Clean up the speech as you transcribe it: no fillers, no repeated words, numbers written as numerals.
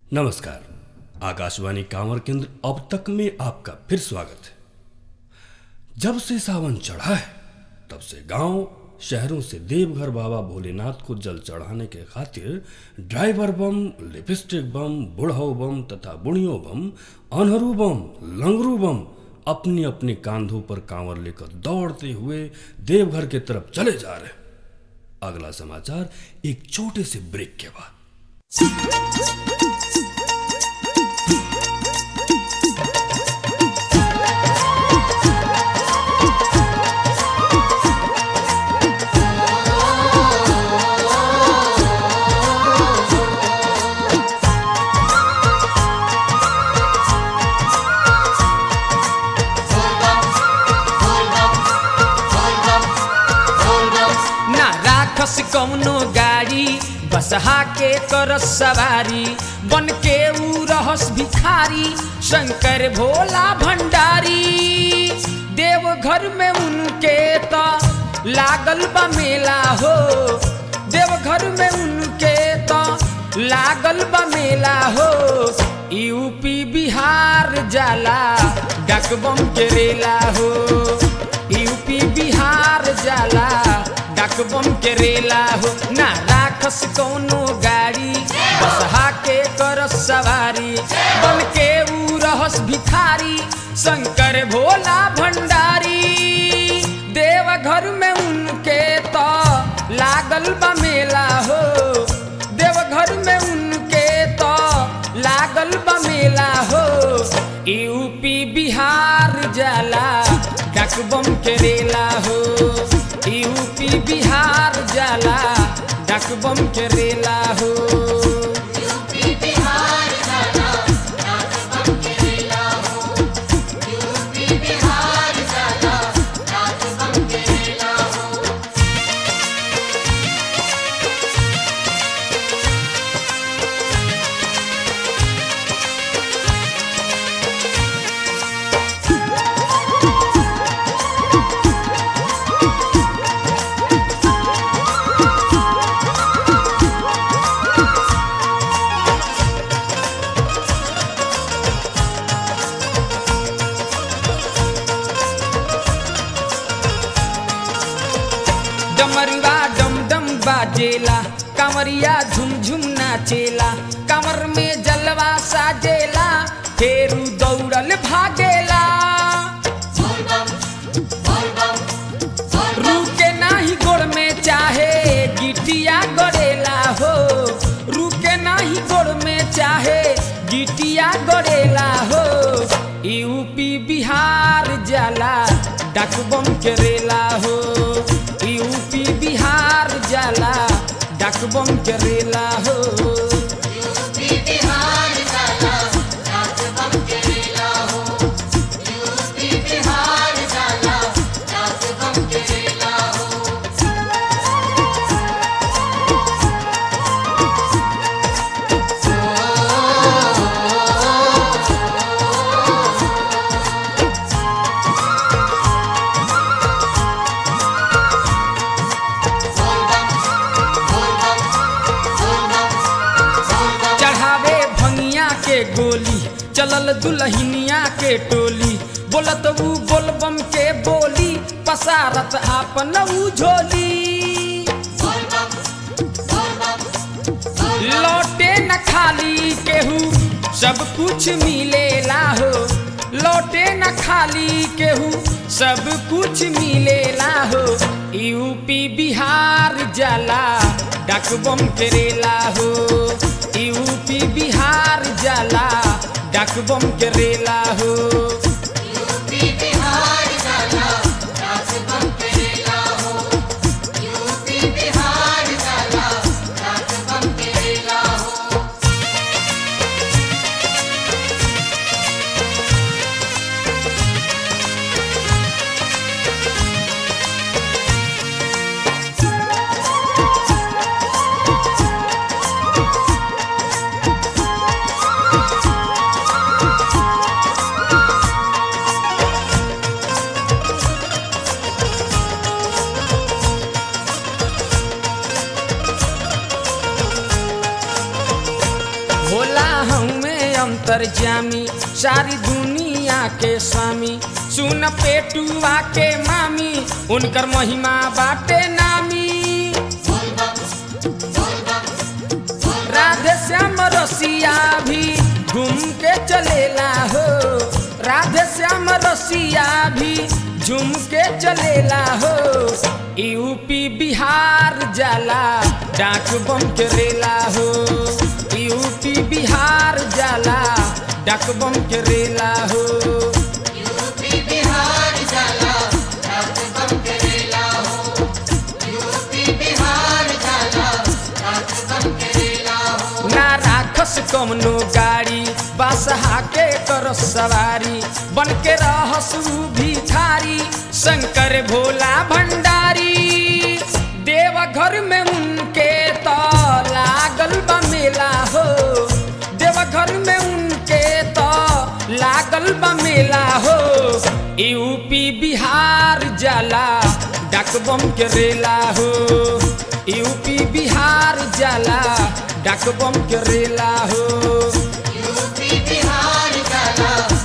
नमस्कार। आकाशवाणी कांवर केंद्र अब तक में आपका फिर स्वागत है। जब से सावन चढ़ा है तब से गांव शहरों से देवघर बाबा भोलेनाथ को जल चढ़ाने के खातिर ड्राइवर बम, लिपस्टिक बम, बुढ़ऊ बम तथा बुढ़ियों बम, अनहरू बम, लंगरू बम अपनी अपनी कांधों पर कांवर लेकर दौड़ते हुए देवघर की तरफ चले जा रहे। अगला समाचार एक छोटे से ब्रेक के बाद। कौनो गाड़ी बसहा के कर सवारी बन के ऊ रहस भिखारी शंकर भोला भंडारी। देवघर में उनके तो लागल बा मेला हो, देवघर में उनके तो लागल बा मेला हो। यूपी बिहार जाला डकबम के रेला हो, यूपी बिहार जाला डकबम के रेला हो। ना राखस कौनो गाड़ी बसहा के कर सवारी बन के ऊ रहस भिखारी शंकर भोला भंडारी। देवघर में उनके तो लागल बा मेला हो, देवघर में उनके तो लागल बा मेला हो। यूपी बिहार जाला डकबम के रेला हो, यूपी बिहार जाला डकबम के रेला हो। यूपी बिहार जाला डकबम के रेला हो, यूपी बिहार जाला डकबम के रेला हो। डमरुआ डम डम बाजेला कांवरिया झुम झुम नाचेला, कांवर में जलवा साजेला फेरू दौड़ल भागेला। बोल बम बोल बम बोल बम रुके नाही गोड़ में चाहे गिटिया गड़ेला हो, रुके नाही गोड़ में चाहे गिटिया गड़ेला हो। यूपी बिहार जाला डकबम के रेला हो, यूपी बिहार जाला डकबम के रेला हो। यूपी बिहार जाला डकबम के रेला हो, यूपी बिहार जाला डकबम के रेला हो। चढ़ावे भंगिया के गोली चलल दुल्हनिया के टोली, बोलत ऊ बोलबम के बोली पसारत आपन ऊ झोली। लौटे न खाली केहू सब कुछ मिलेला हो, लौटे न खाली केहू सब कुछ मिलेला हो। यूपी बिहार जाला डकबम के रेला हो, यूपी बिहार जाला डकबम के रेला हो। यूपी बिहार जाला डकबम के रेला हो, यूपी बिहार जाला डकबम के रेला हो। हमें अंतर्जामी सारी दुनिया के स्वामी। सुन पेटुआ के मामी उनकर महिमा बाटे नामी। राधे श्याम रसिया भी घूम के चलेला हो। राधे श्याम रसिया भी झूम के चलेला हो। यूपी बिहार जाला डाक बम के रेला हो। यूपी बिहार जाला डाक बम के रेला हो। यूपी बिहार जाला डाक बम के रेला हो। यूपी बिहार जाला डाक बम के रेला हो। ना राखस कमनो गाड़ी बासहा के कर सवारी। बन के रहस भिखारी शंकर भोला भंडारी। देवघर में उनके तो लागल बा मेला हो। देवघर में उनके तो लागल बा मेला हो। यूपी बिहार जाला डाक बम के रेला हो। यूपी बिहार जाला डाक बम के रेला हो। यूपी बिहार जाला